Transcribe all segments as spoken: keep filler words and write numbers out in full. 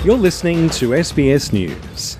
You're listening to S B S News.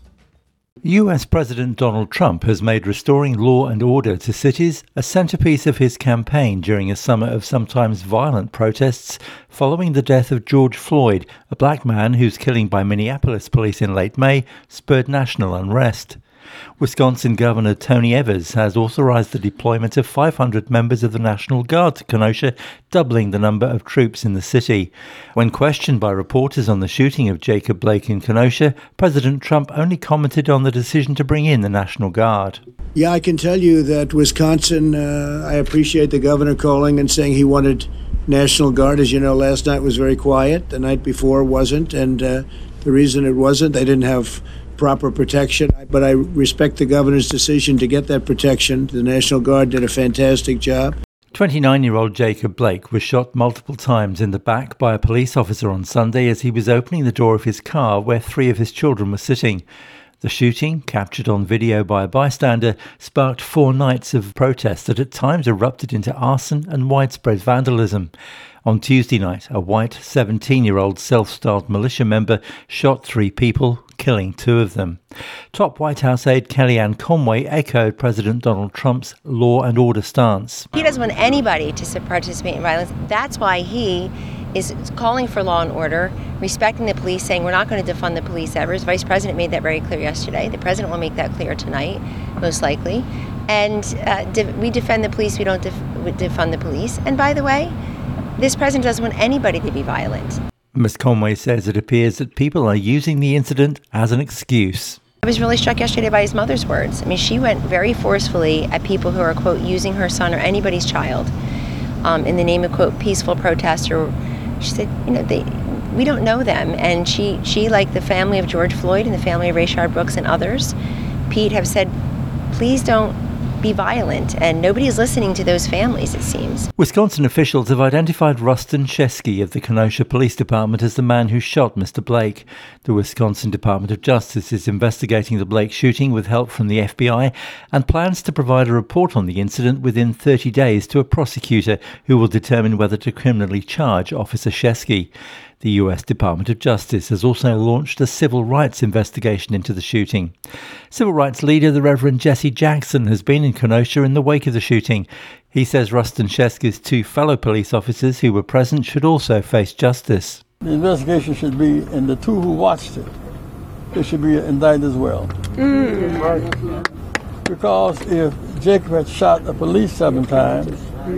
U S President Donald Trump has made restoring law and order to cities a centrepiece of his campaign during a summer of sometimes violent protests following the death of George Floyd, a black man whose killing by Minneapolis police in late May spurred national unrest. Wisconsin Governor Tony Evers has authorized the deployment of five hundred members of the National Guard to Kenosha, doubling the number of troops in the city. When questioned by reporters on the shooting of Jacob Blake in Kenosha, President Trump only commented on the decision to bring in the National Guard. Yeah, I can tell you that Wisconsin, uh, I appreciate the governor calling and saying he wanted National Guard. As you know, last night was very quiet. The night before wasn't. And uh, the reason it wasn't, they didn't have proper protection, but I respect the governor's decision to get that protection. The National Guard did a fantastic job. twenty-nine-year-old Jacob Blake was shot multiple times in the back by a police officer on Sunday as he was opening the door of his car where three of his children were sitting. The shooting, captured on video by a bystander, sparked four nights of protest that at times erupted into arson and widespread vandalism. On Tuesday night, a white seventeen-year-old self-styled militia member shot three people, killing two of them. Top White House aide Kellyanne Conway echoed President Donald Trump's law and order stance. He doesn't want anybody to participate in violence. That's why he is calling for law and order, respecting the police, saying we're not going to defund the police ever. His vice president made that very clear yesterday. The president will make that clear tonight, most likely. And uh, de- we defend the police, we don't def- defund the police. And by the way, this president doesn't want anybody to be violent. Miz Conway says it appears that people are using the incident as an excuse. I was really struck yesterday by his mother's words. I mean, she went very forcefully at people who are, quote, using her son or anybody's child um, in the name of, quote, peaceful protest. Or she said, you know, they, we don't know them. And she, she, like the family of George Floyd and the family of Rayshard Brooks and others, Pete, have said, please don't be violent, and nobody is listening to those families, it seems. Wisconsin officials have identified Rustin Sheskey of the Kenosha Police Department as the man who shot Mister Blake. The Wisconsin Department of Justice is investigating the Blake shooting with help from the F B I and plans to provide a report on the incident within thirty days to a prosecutor who will determine whether to criminally charge Officer Sheskey. The U S Department of Justice has also launched a civil rights investigation into the shooting. Civil rights leader the Reverend Jesse Jackson has been in Kenosha in the wake of the shooting. He says Rustin Sheskey's two fellow police officers who were present should also face justice. The investigation should be, and the two who watched it, they should be indicted as well. Mm. Right. Because if Jacob had shot the police seven times,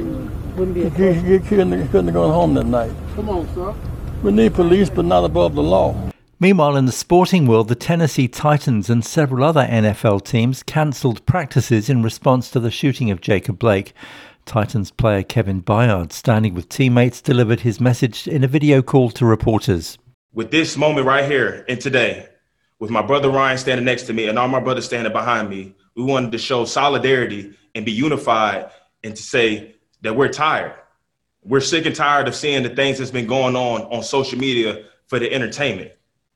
he, he, he, couldn't, he couldn't have gone home that night. Come on, sir. We need police, but not above the law. Meanwhile, in the sporting world, the Tennessee Titans and several other N F L teams cancelled practices in response to the shooting of Jacob Blake. Titans player Kevin Byard, standing with teammates, delivered his message in a video call to reporters. With this moment right here and today, with my brother Ryan standing next to me and all my brothers standing behind me, we wanted to show solidarity and be unified and to say that we're tired. We're sick and tired of seeing the things that's been going on on social media for the entertainment.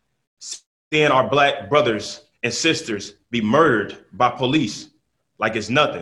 Seeing our black brothers and sisters be murdered by police like it's nothing.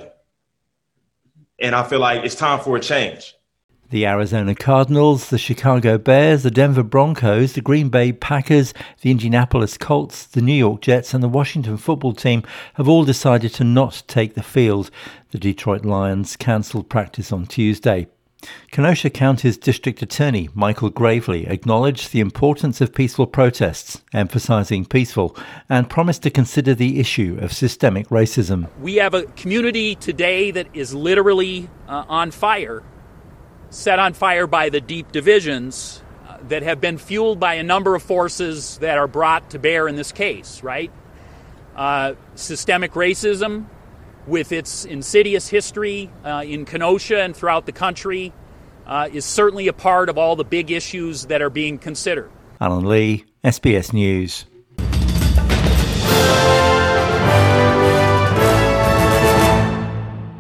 And I feel like it's time for a change. The Arizona Cardinals, the Chicago Bears, the Denver Broncos, the Green Bay Packers, the Indianapolis Colts, the New York Jets and the Washington football team have all decided to not take the field. The Detroit Lions cancelled practice on Tuesday. Kenosha County's District Attorney Michael Gravely acknowledged the importance of peaceful protests, emphasising peaceful, and promised to consider the issue of systemic racism. We have a community today that is literally uh, on fire, set on fire by the deep divisions uh, that have been fueled by a number of forces that are brought to bear in this case, right? Uh, systemic racism, with its insidious history uh, in Kenosha and throughout the country, uh, is certainly a part of all the big issues that are being considered. Alan Lee, S B S News.